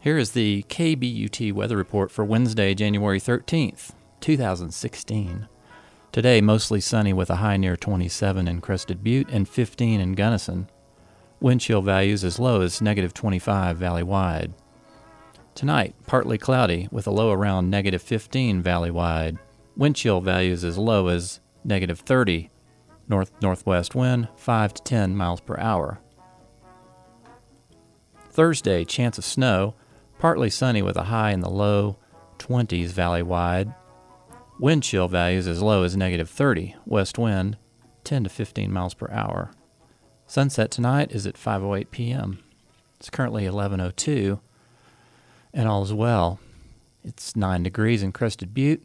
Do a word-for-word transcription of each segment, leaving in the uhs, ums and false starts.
Here is the K B U T weather report for Wednesday, January thirteenth, two thousand sixteen. Today, mostly sunny with a high near twenty-seven in Crested Butte and fifteen in Gunnison. Wind chill values as low as negative twenty-five valley-wide. Tonight, partly cloudy with a low around negative fifteen valley-wide. Wind chill values as low as negative thirty. North-northwest wind, five to ten miles per hour. Thursday, chance of snow. Partly sunny with a high in the low twenties valley-wide. Wind chill values as low as negative thirty. West wind, ten to fifteen miles per hour. Sunset tonight is at five oh eight p.m. It's currently eleven oh two, and all is well. It's nine degrees in Crested Butte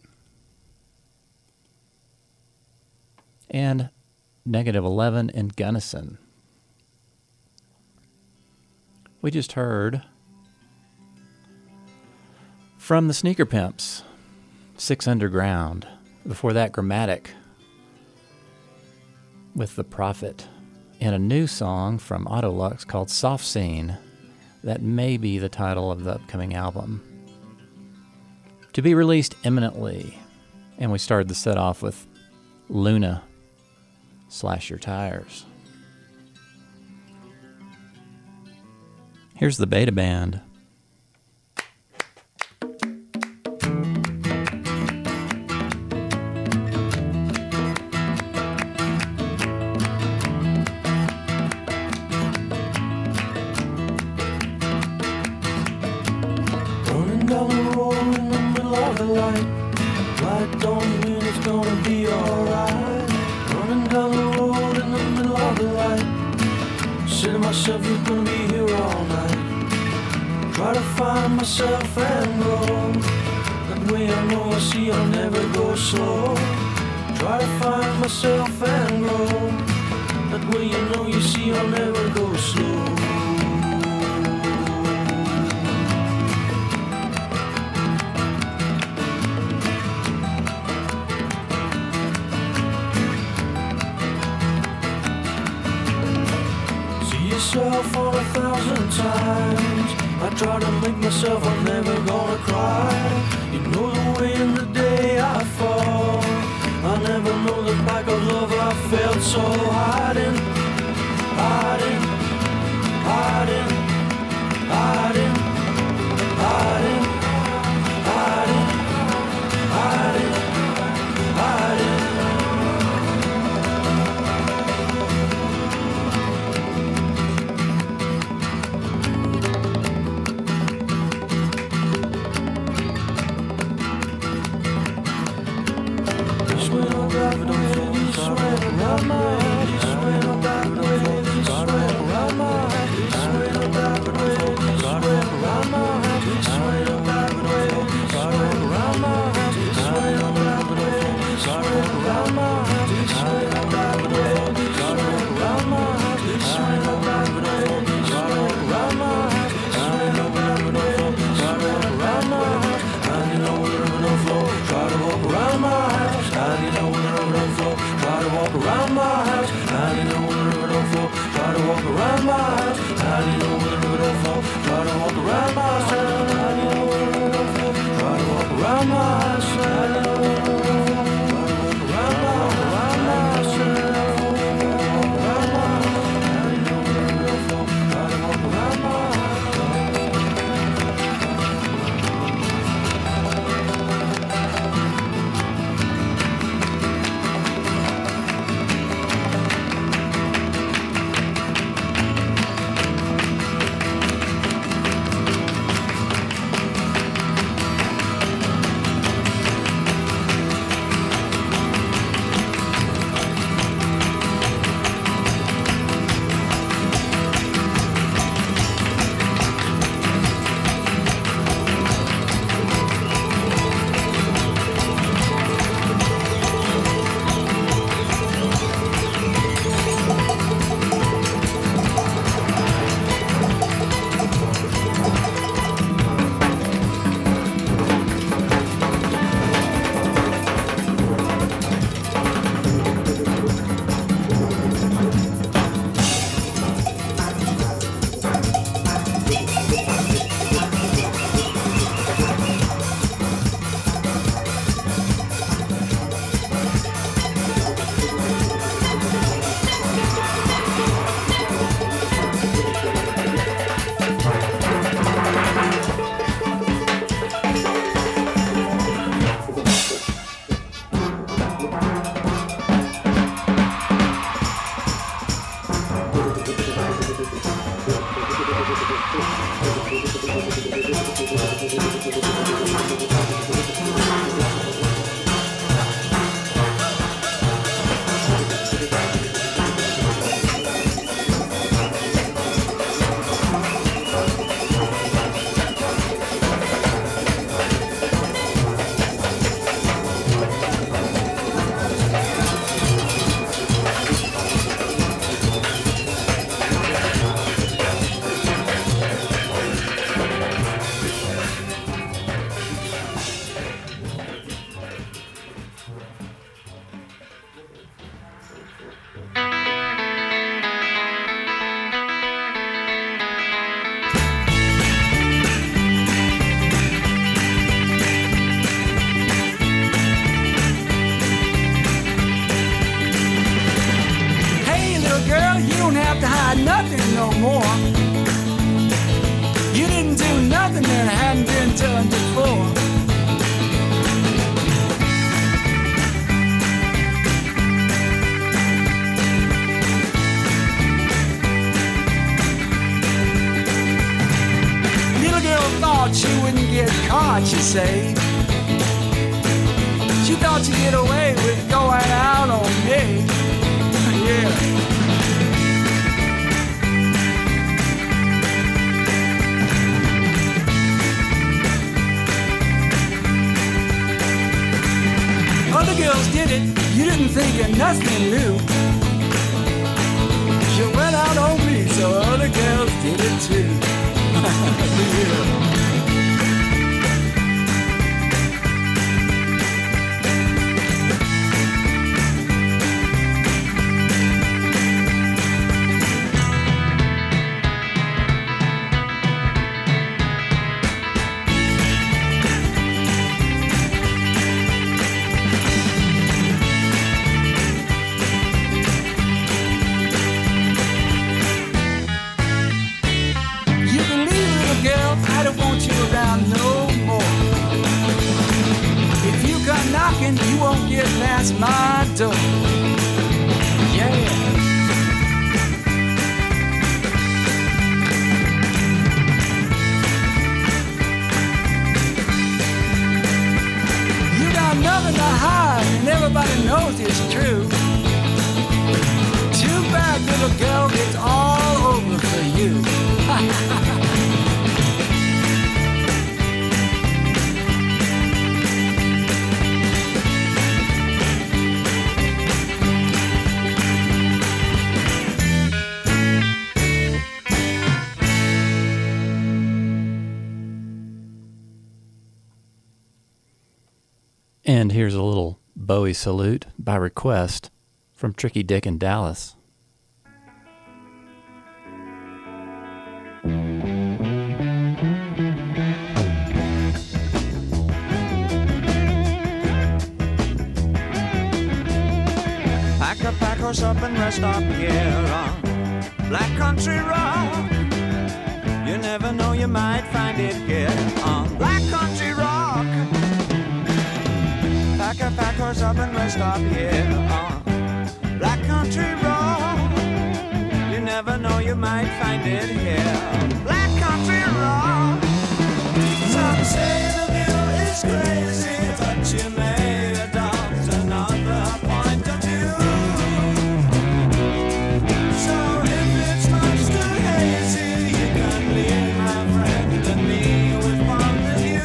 and negative eleven in Gunnison. We just heard from the Sneaker Pimps, Six Underground. Before that, Grammatic with The Prophet. And a new song from Autolux called Soft Scene. That may be the title of the upcoming album, to be released imminently. And we started the set off with Luna, Slash Your Tires. Here's the Beta Band. Myself and grow. That way I know I see I'll never go slow. Try to find myself and grow. That way you know you see I'll never go slow. See yourself on a thousand times. I try to make myself, I'm never gonna cry. You know the way in the day I fall. I never know the back of love I felt. So hiding, hiding, hiding, hiding, hiding, hiding, hiding, hiding. When I drive, don't feel me sweat around my head. Nothing no more. You didn't do nothing that hadn't been done before. Little girl thought she wouldn't get caught, you say. She thought she'd get away with going out on me. Yeah. Other girls did it, you didn't think of nothing new. You went out on me, so other girls did it too. Yeah. You won't get past my door. Yeah. You got nothing to hide, and everybody knows it's true. Too bad, little girl, it's all over for you. And here's a little Bowie salute by request from Tricky Dick in Dallas. Pack a pack horse up and rest up here on Black Country Rock. You never know, you might find it here on Black Country Rock. Pack a pack horse up and rest up here on Black Country Rock. You never know, you might find it here. Black Country Rock. Some say the view is crazy, but you may adopt another point of view. So if it's much too hazy, you can leave my friend and me with one of you.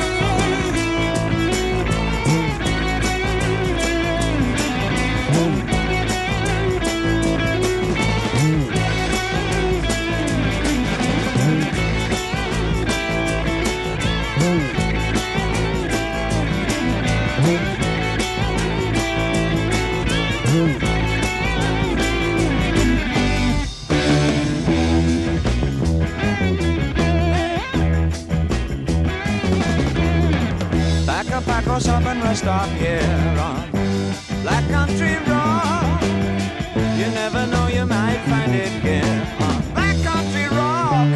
Pack a pack horse up and rest up here on Black Country Rock. You never know, you might find it here on Black Country Rock.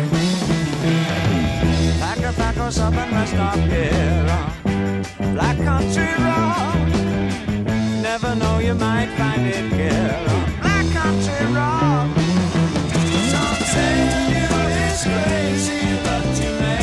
Pack a pack horse up and rest up here on Black Country Rock. Never know, you might find it here on Black Country Rock. Some say you is crazy, but you may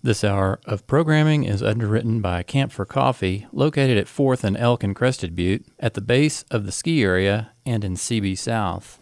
This hour of programming is underwritten by Camp for Coffee, located at fourth and Elk in Crested Butte, at the base of the ski area and in C B South.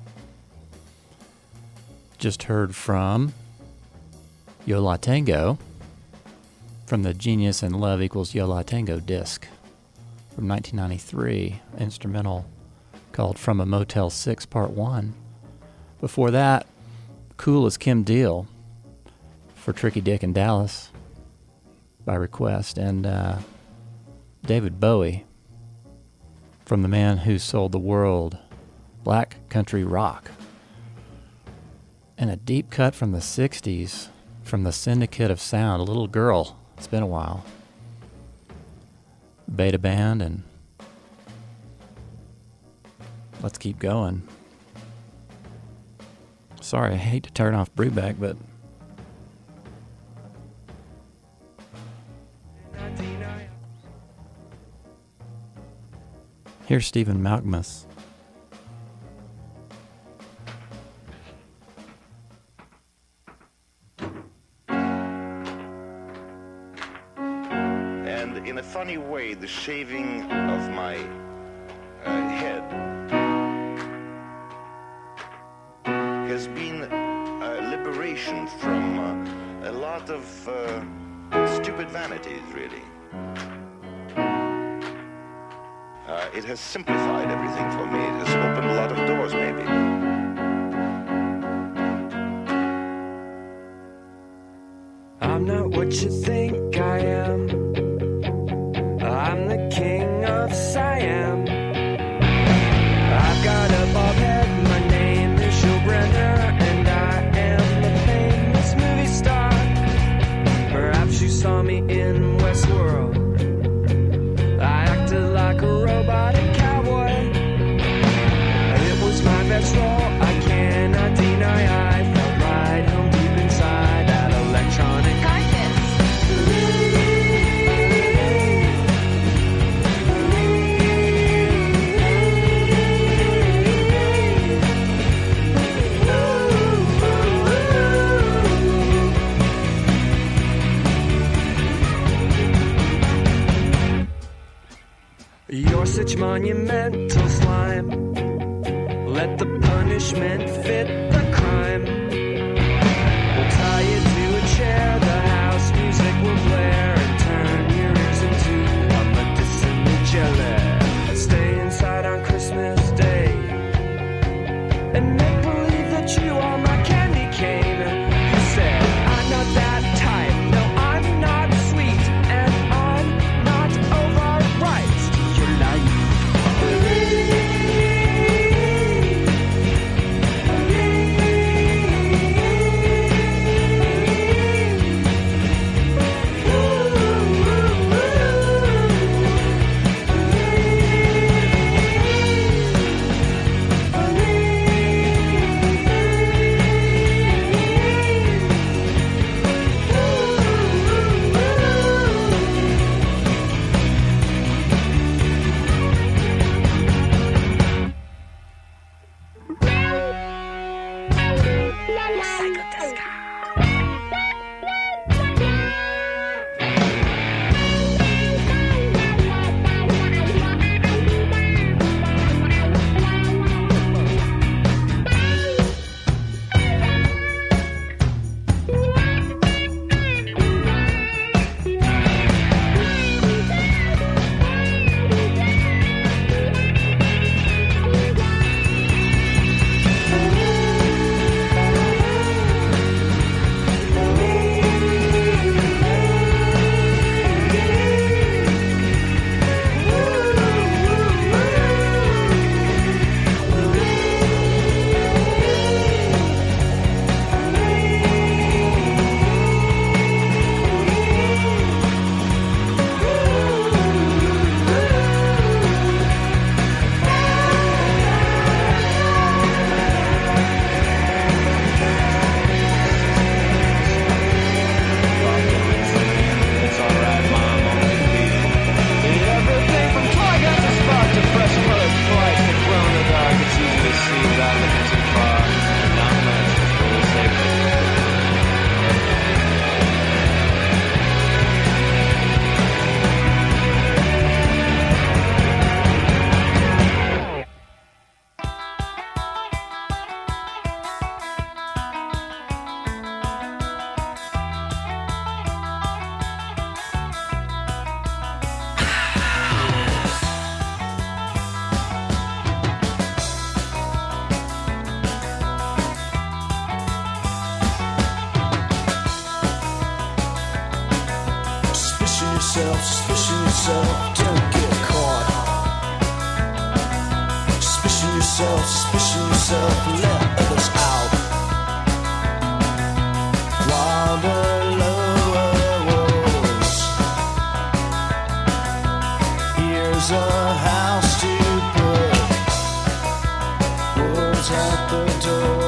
Just heard from Yo La Tengo from the Genius and Love Equals Yo La Tengo disc from nineteen ninety-three, instrumental called From a Motel six Part one. Before that, Cool as Kim Deal for Tricky Dick in Dallas by request, and uh, David Bowie from the man who sold the world Black Country Rock, and a deep cut from the sixties from the Syndicate of Sound, A Little Girl. It's been a while. Beta Band, and let's keep going. Sorry, I hate to turn off Brewback, but here's Stephen Malkmus. And in a funny way, the shaving of my uh, head has been a liberation from uh, a lot of uh, stupid vanities, really. Uh, it has simplified everything for me. It has opened a lot of doors, maybe. I'm not what you think I am. I'm the king of Siam. I've got a bob head, my name is Showbrenner, and I am the famous movie star. Perhaps you saw me in Westworld. I acted like a robotic cowboy. It was my best role, I cannot deny. I felt right home deep inside that electronic You're such monumental slime. Let the punishment fit the crime. We'll tie you to a chair, the house music will blare, and turn your ears into a medicinal jelly. Stay inside on Christmas Day and make believe that you are my candy cane. You said, I'm not that type. No, I'm not sweet, and I'm not overripe. yourself, suspicion yourself, don't get caught. Suspicion yourself, suspicion yourself, let others out. Wilder, lower walls. Here's a house to put wolves at the door.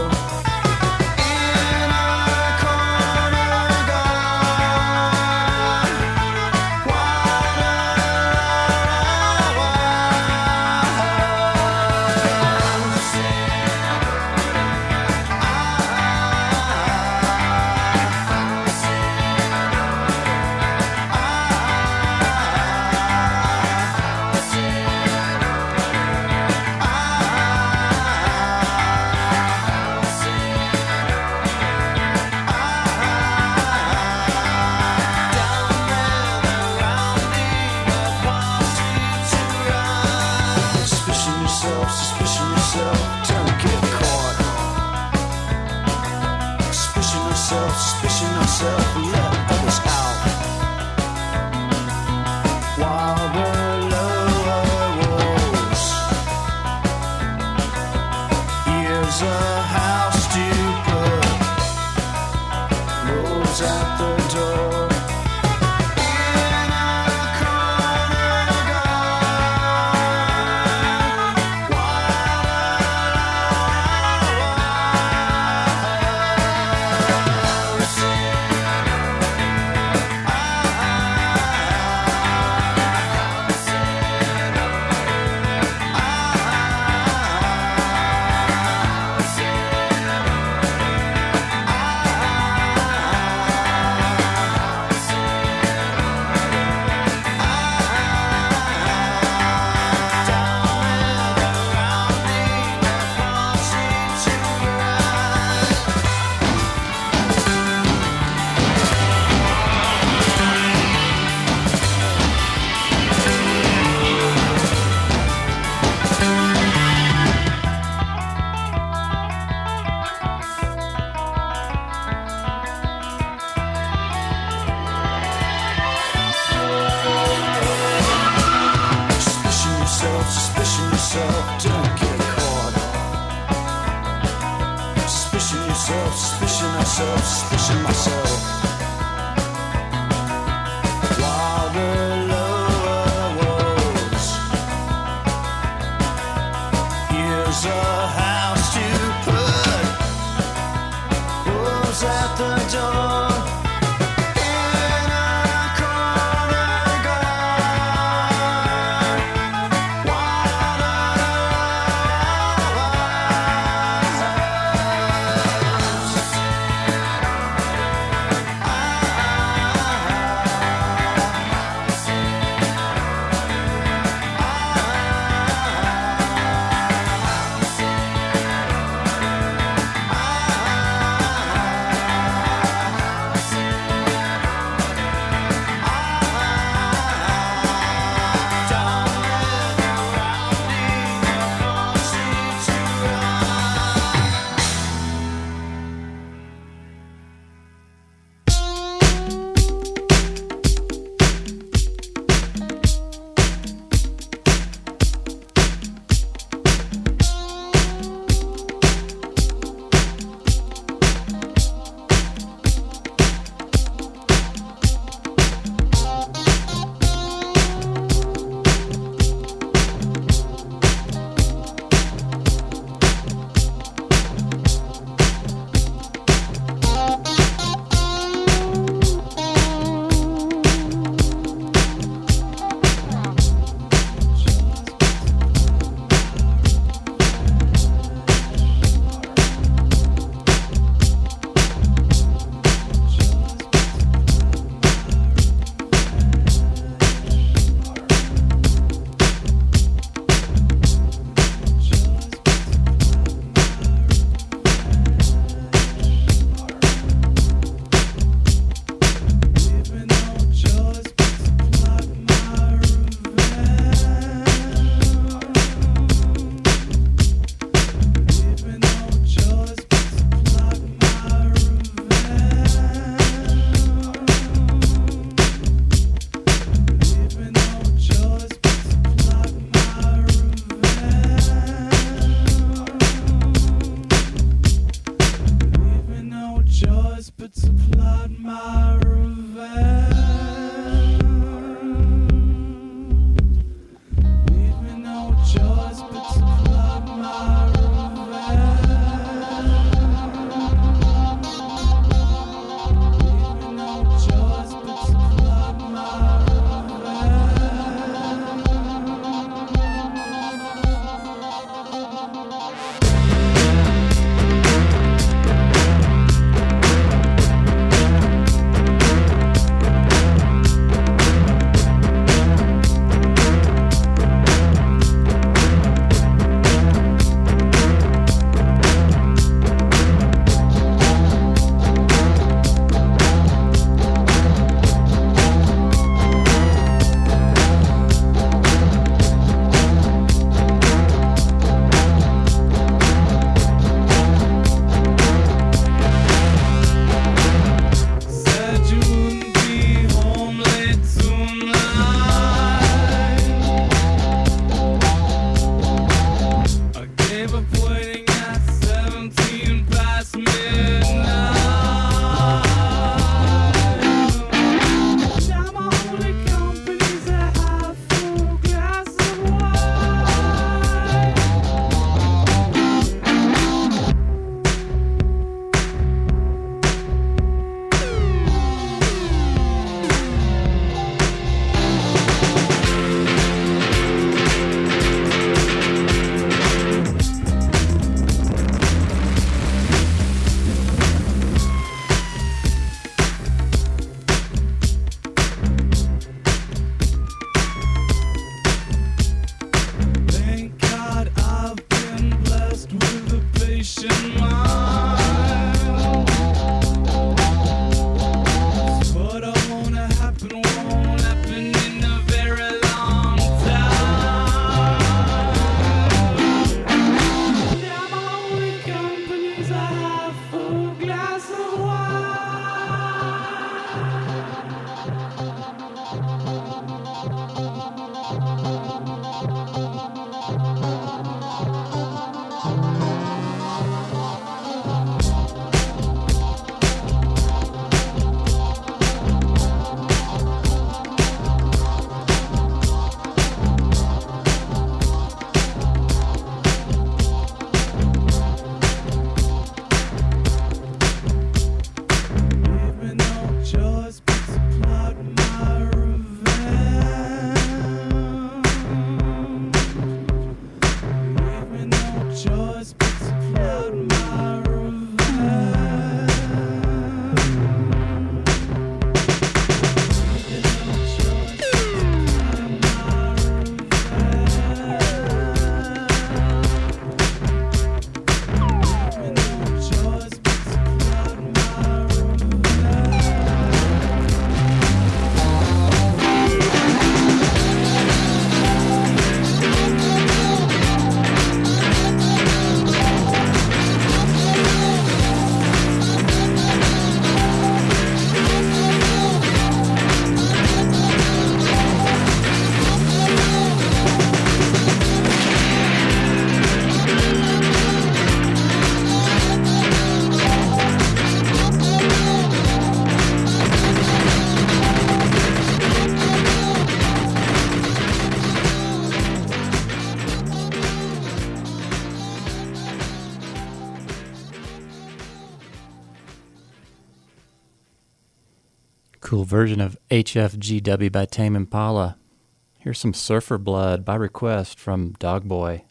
Cool version of H F G W by Tame Impala. Here's some Surfer Blood by request from Dogboy.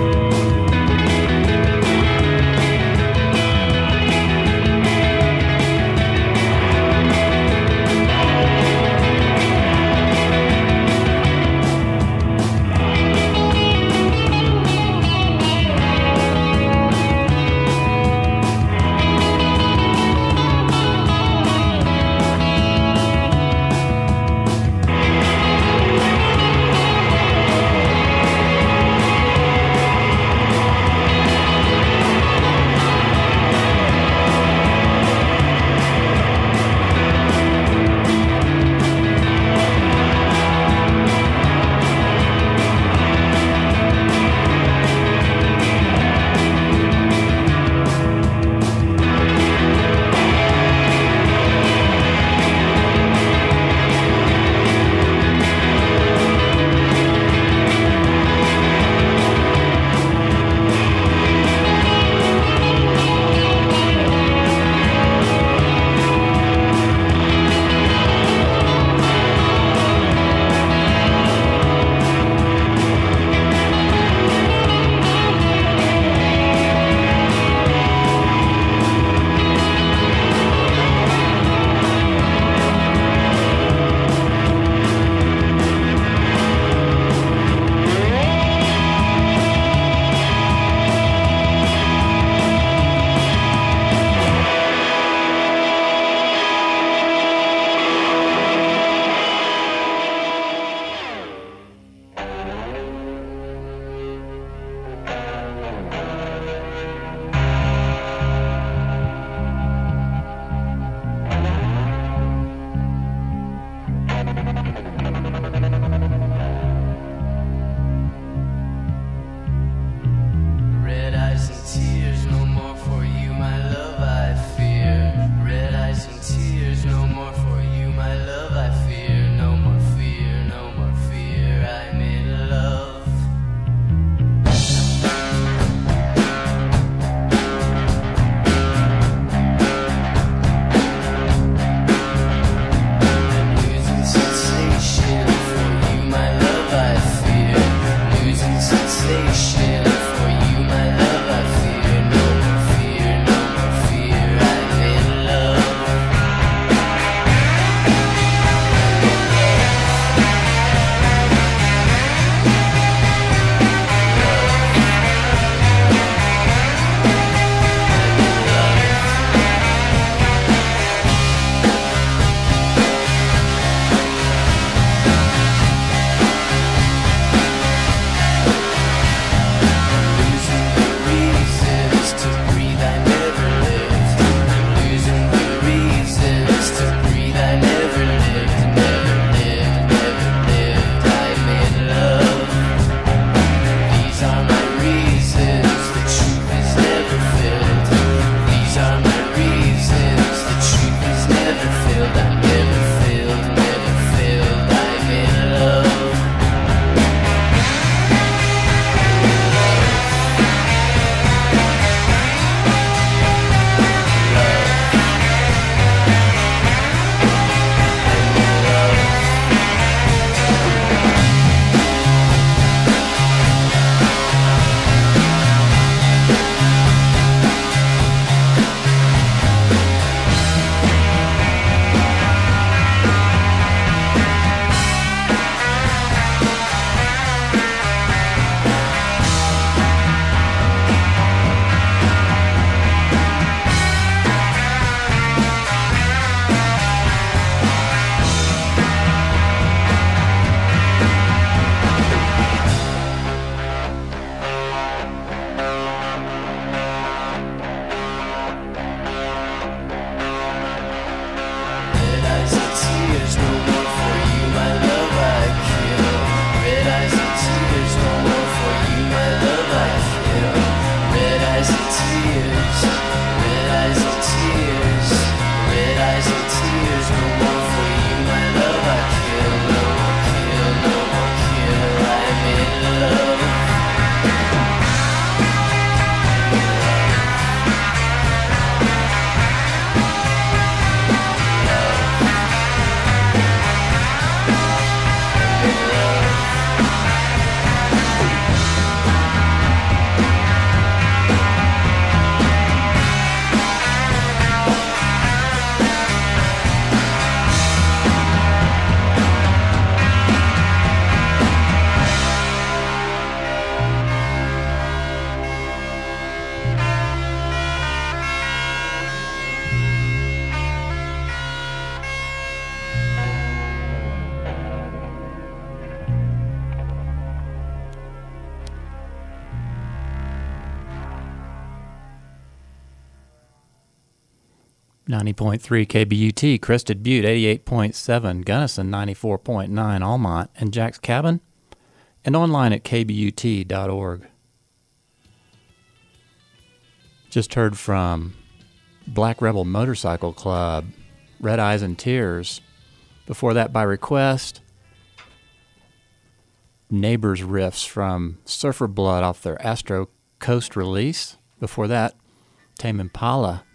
Thank ninety point three K B U T, Crested Butte, eighty-eight point seven, Gunnison, ninety-four point nine, Almont, and Jack's Cabin, and online at k b u t dot org. Just heard from Black Rebel Motorcycle Club, Red Eyes and Tears. Before that, by request, Neighbors riffs from Surfer Blood off their Astro Coast release. Before that, Tame Impala.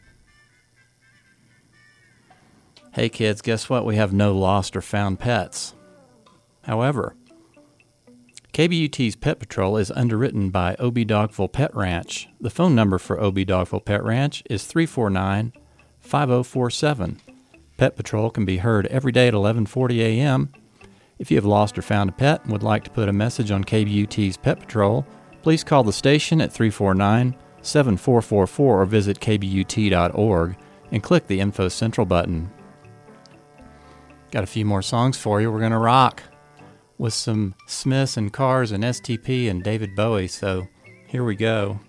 Hey kids, guess what? We have no lost or found pets. However, K B U T's Pet Patrol is underwritten by O B Dogville Pet Ranch. The phone number for O B Dogville Pet Ranch is three four nine, five oh four seven. Pet Patrol can be heard every day at eleven forty a.m. If you have lost or found a pet and would like to put a message on K B U T's Pet Patrol, please call the station at three four nine, seven four four four or visit k b u t dot org and click the Info Central button. Got a few more songs for you. We're going to rock with some Smiths and Cars and S T P and David Bowie, so here we go.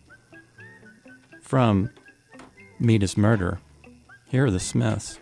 From Meet Is Murder, here are the Smiths.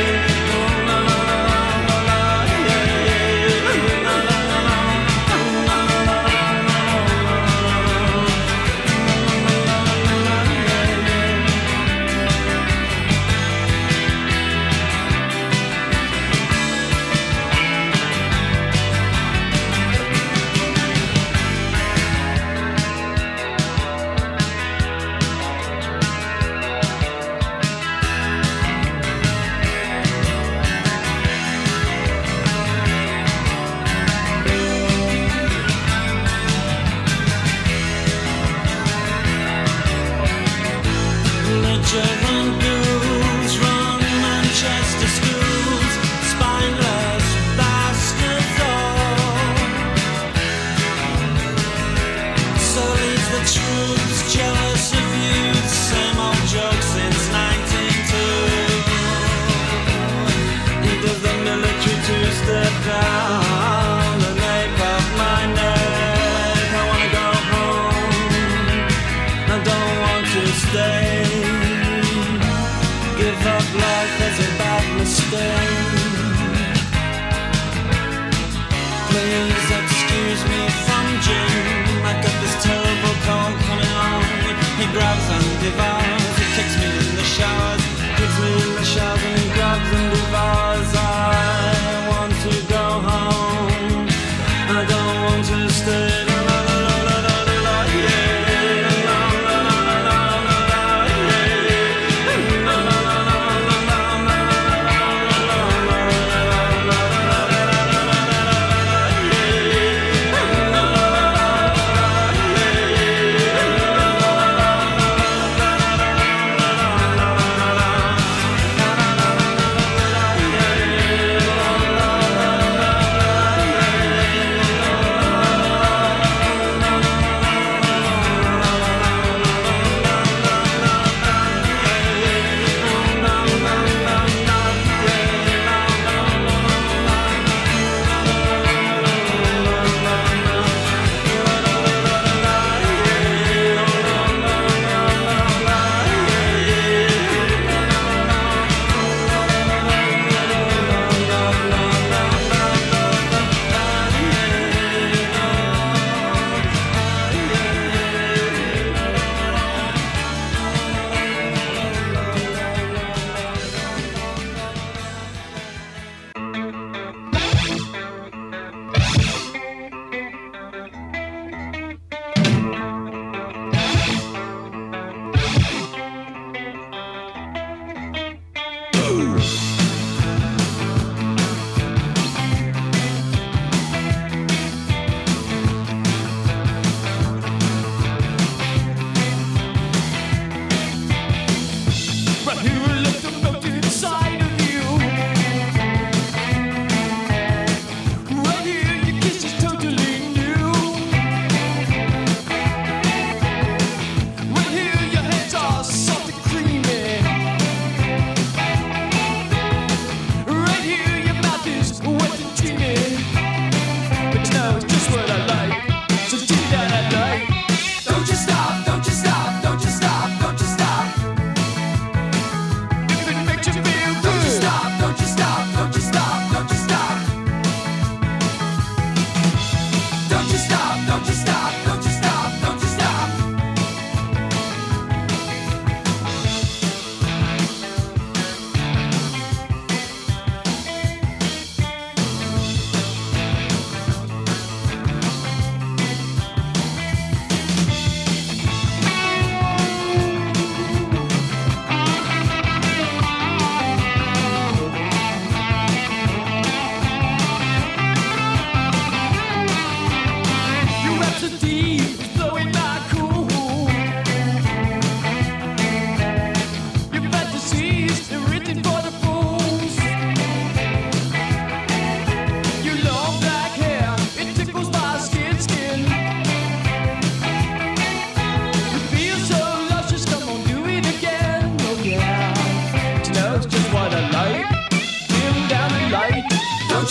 Thank you.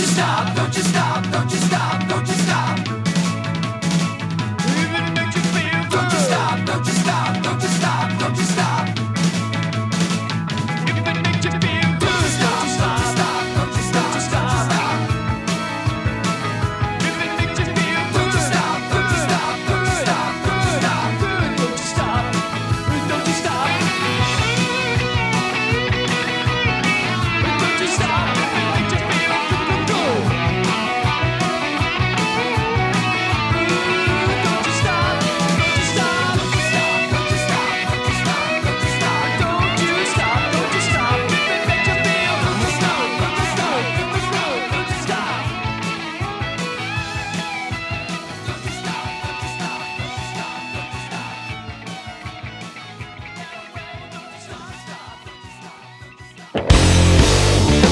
you stop, don't you stop, don't you stop, don't you stop. Even it makes you feel good. Don't you stop, don't you stop, don't you stop, don't you stop. If it makes you feel good. Don't you stop, don't you stop, don't you stop, don't you stop. If it makes you feel good. Don't you stop, don't you stop, don't you stop, don't you stop. Don't you stop, don't you stop. Don't you stop, if it makes you feel good. Don't you stop, don't you stop, don't you stop, don't you stop, don't you stop, don't you stop. Don't you stop, don't you stop, if it makes you feel good. Don't you stop, don't you stop, don't you stop, don't you stop. Don't you stop, don't you stop, don't you stop, don't you stop. Don't you stop, stop, don't you stop, don't you stop.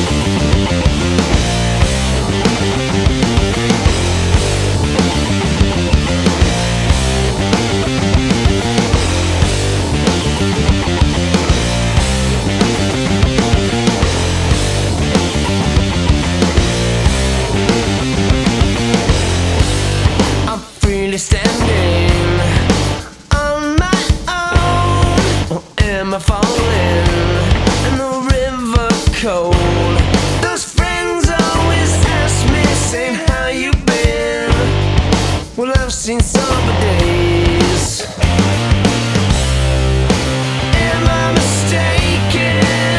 I'm freely standing on my own. Or am I falling in the river cold? Those friends always ask me, saying, how you been? Well, I've seen summer days. Am I mistaken?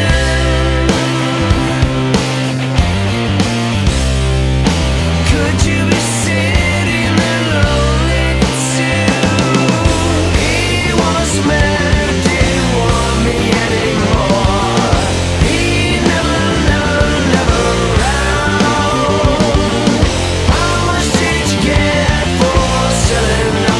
Could you be sitting alone too? He was mad, didn't want me anymore. He never, never, never around. How much did you get for selling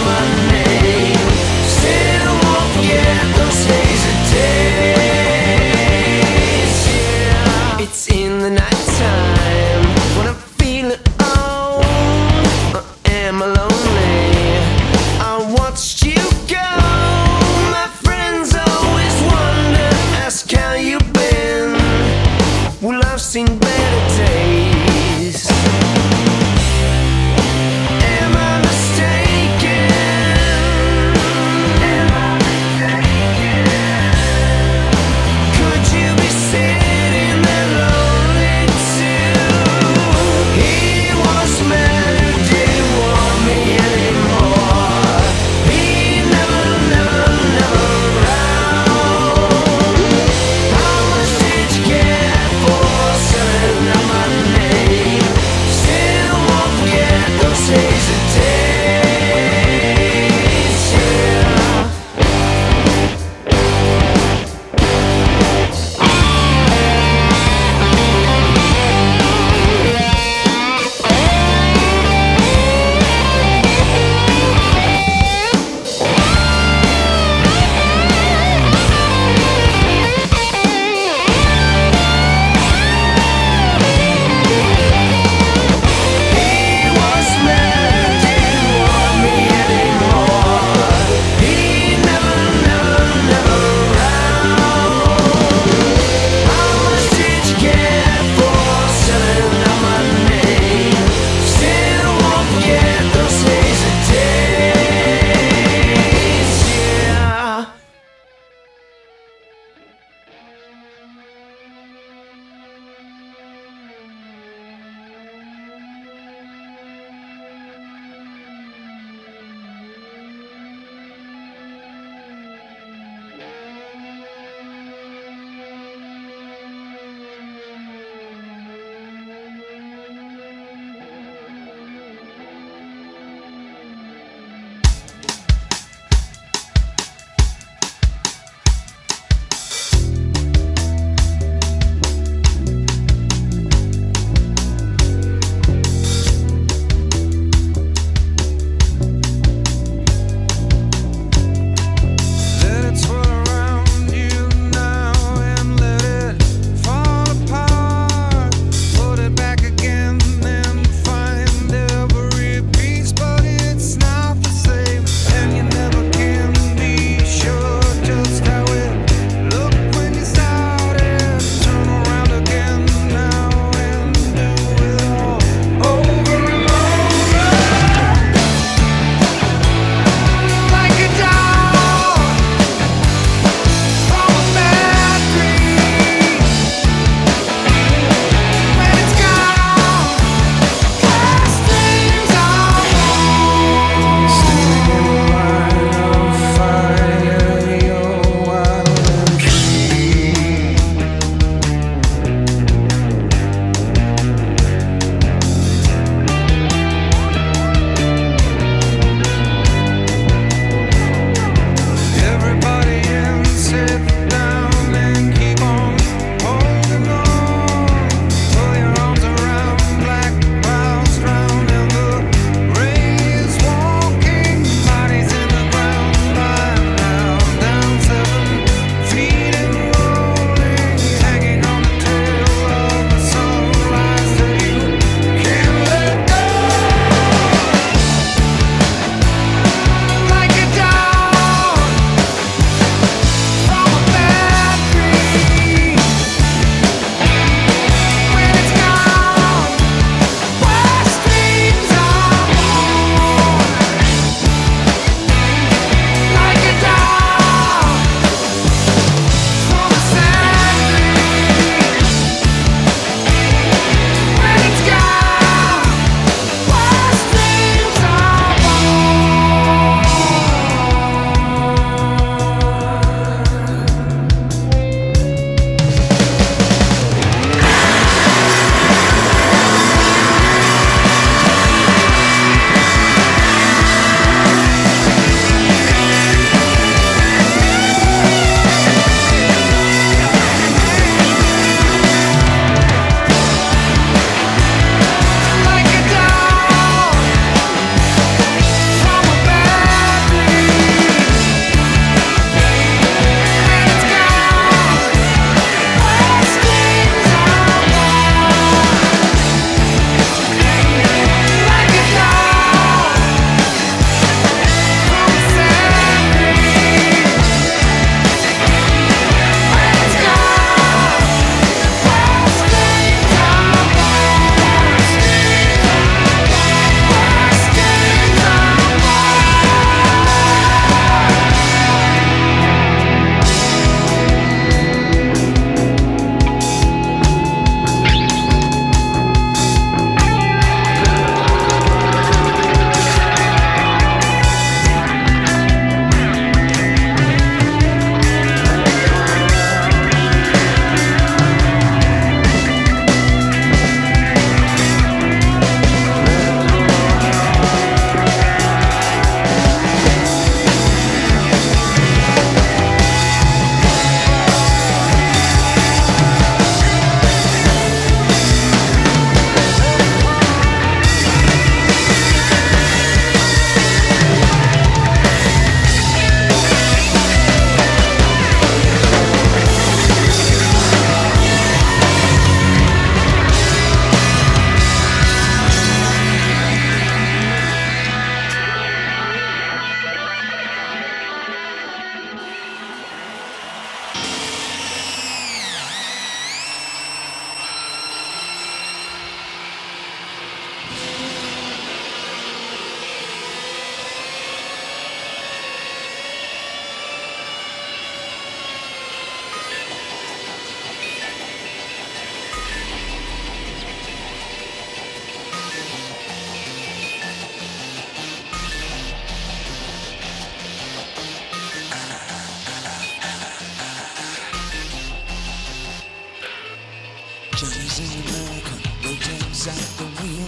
Johnny's in America, rotates at the wheel.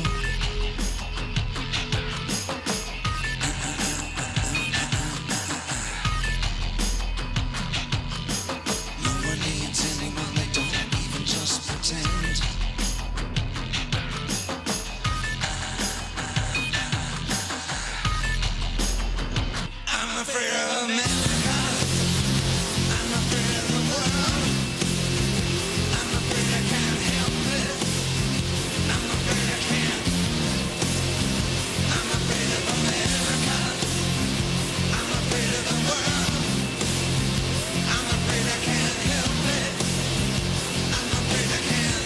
No one needs anyone, they don't even just pretend. I'm afraid of America. I'm afraid of the world. I'm afraid I can't help it. I'm afraid I can't. I'm afraid of America. I'm afraid of the world. I'm afraid I can't help it. I'm afraid I can't.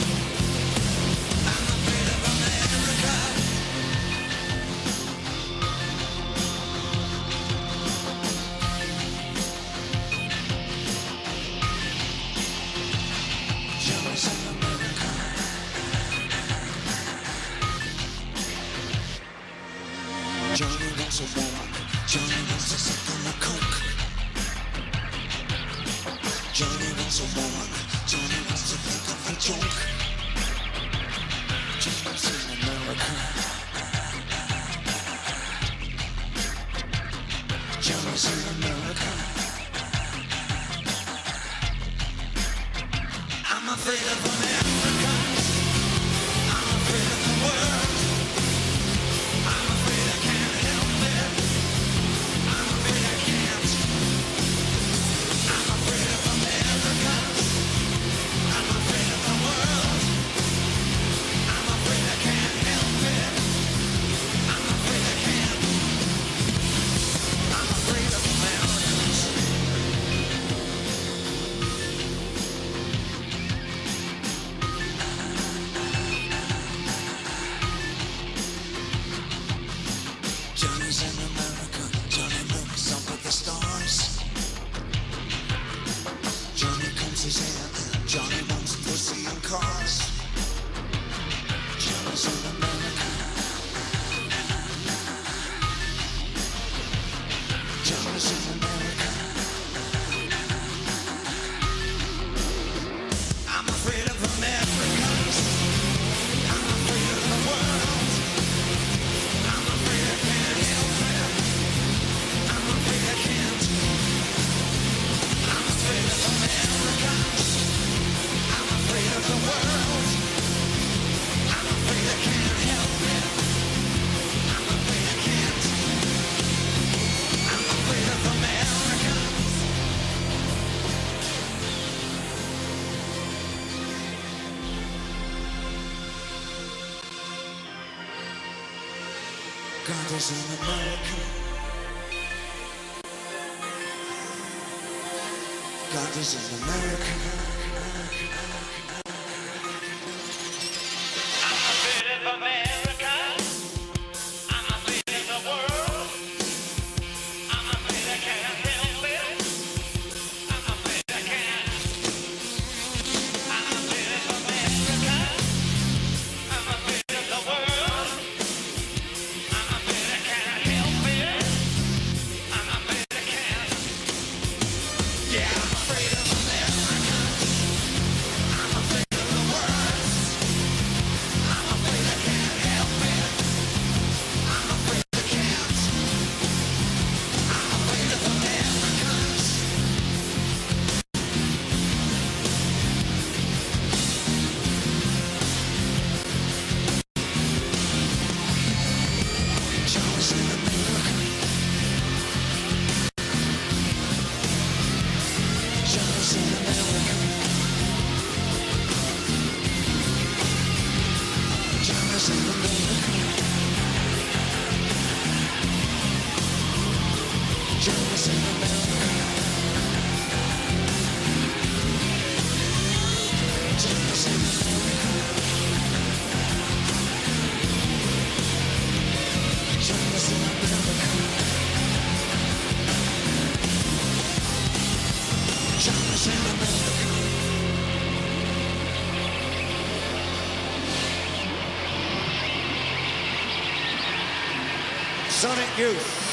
I'm afraid of America. Johnny's in America. Johnny wants a woman. Johnny wants to suck on the coke. Johnny wants a woman. Johnny wants to think of a joke. Johnny's in America. Johnny's in America. I'm afraid of Americans. I'm afraid of the world. I'm afraid I can't help it. I'm afraid I can't. I'm afraid of Americans. I'm afraid of the world. I'm afraid I can't help it. I'm afraid I can't. I'm afraid of Americans. Johnny's in America. Johnny looks up at the stars. Johnny combs his hair. Johnny wants pussy and cars. Johnny's in America. Johnny's in America. I'm afraid of Americans. I'm afraid of the world. I'm afraid I can't help it. I'm afraid I can't. I'm afraid of Americans. I'm afraid of the world. I'm afraid I can't help it. I'm afraid I can't. I'm afraid of Americans. God is in America. God is in America. I'm afraid of America. I'm afraid of the world. I'm afraid I can't help it. I'm afraid I can't. I'm afraid of America. I'm afraid of the world. I'm afraid I can't help it. I'm afraid I can't. Yeah, I'm afraid of America. I'm afraid of the world. I'm afraid I can't help it. I'm afraid I can't. I'm afraid of Americans. Johnny's in America. Johnny's in America. Johnny's in America. Johnny's in America. Johnny's in America. Johnny's in America. Johnny's in America. Sonic Youth.